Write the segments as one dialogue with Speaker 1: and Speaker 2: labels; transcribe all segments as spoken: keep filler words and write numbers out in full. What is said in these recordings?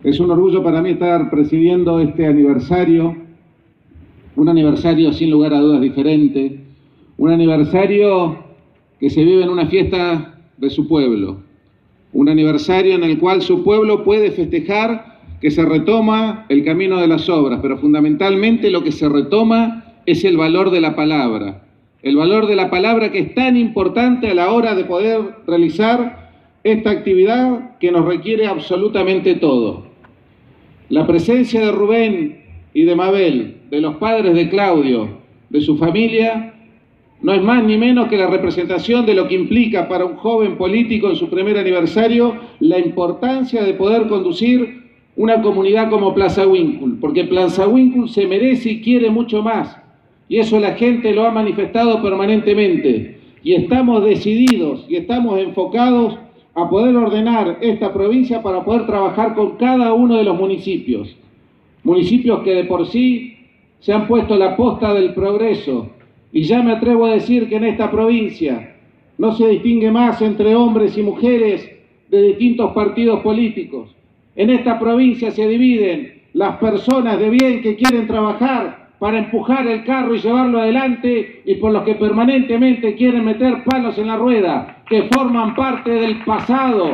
Speaker 1: Es un orgullo para mí estar presidiendo este aniversario, un aniversario sin lugar a dudas diferente, un aniversario que se vive en una fiesta de su pueblo, un aniversario en el cual su pueblo puede festejar que se retoma el camino de las obras, pero fundamentalmente lo que se retoma es el valor de la palabra, el valor de la palabra que es tan importante a la hora de poder realizar esta actividad que nos requiere absolutamente todo. La presencia de Rubén y de Mabel, de los padres de Claudio, de su familia, no es más ni menos que la representación de lo que implica para un joven político en su primer aniversario la importancia de poder conducir una comunidad como Plaza Huíncul, porque Plaza Huíncul se merece y quiere mucho más, y eso la gente lo ha manifestado permanentemente, y estamos decididos y estamos enfocados a poder ordenar esta provincia para poder trabajar con cada uno de los municipios, municipios que de por sí se han puesto la posta del progreso, y ya me atrevo a decir que en esta provincia no se distingue más entre hombres y mujeres de distintos partidos políticos. En esta provincia se dividen las personas de bien que quieren trabajar para empujar el carro y llevarlo adelante, y por los que permanentemente quieren meter palos en la rueda, que forman parte del pasado.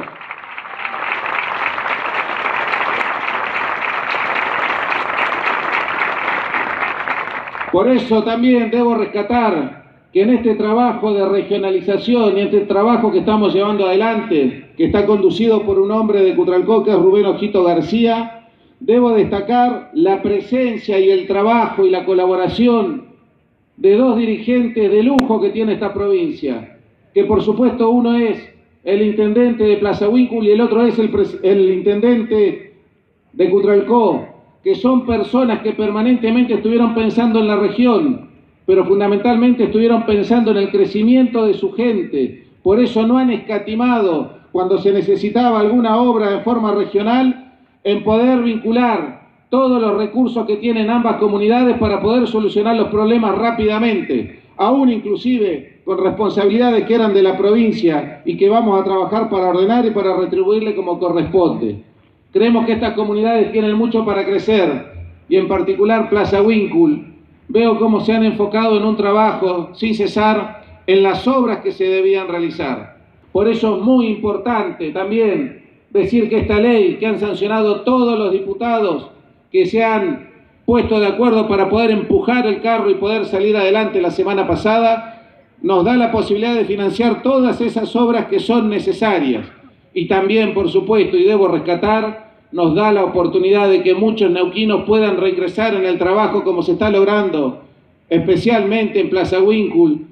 Speaker 1: Por eso también debo rescatar que en este trabajo de regionalización y este trabajo que estamos llevando adelante, que está conducido por un hombre de Cutralcó, que es Rubén Ojito García, debo destacar la presencia y el trabajo y la colaboración de dos dirigentes de lujo que tiene esta provincia, que por supuesto uno es el intendente de Plaza Huíncul y el otro es el, el intendente de Cutralcó, que son personas que permanentemente estuvieron pensando en la región, pero fundamentalmente estuvieron pensando en el crecimiento de su gente. Por eso no han escatimado cuando se necesitaba alguna obra de forma regional en poder vincular todos los recursos que tienen ambas comunidades para poder solucionar los problemas rápidamente, aún inclusive con responsabilidades que eran de la provincia y que vamos a trabajar para ordenar y para retribuirle como corresponde. Creemos que estas comunidades tienen mucho para crecer, y en particular Plaza Huíncul, veo cómo se han enfocado en un trabajo sin cesar en las obras que se debían realizar. Por eso es muy importante también decir que esta ley que han sancionado todos los diputados que se han puesto de acuerdo para poder empujar el carro y poder salir adelante la semana pasada, nos da la posibilidad de financiar todas esas obras que son necesarias. Y también, por supuesto, y debo rescatar, nos da la oportunidad de que muchos neuquinos puedan reingresar en el trabajo como se está logrando, especialmente en Plaza Huíncul,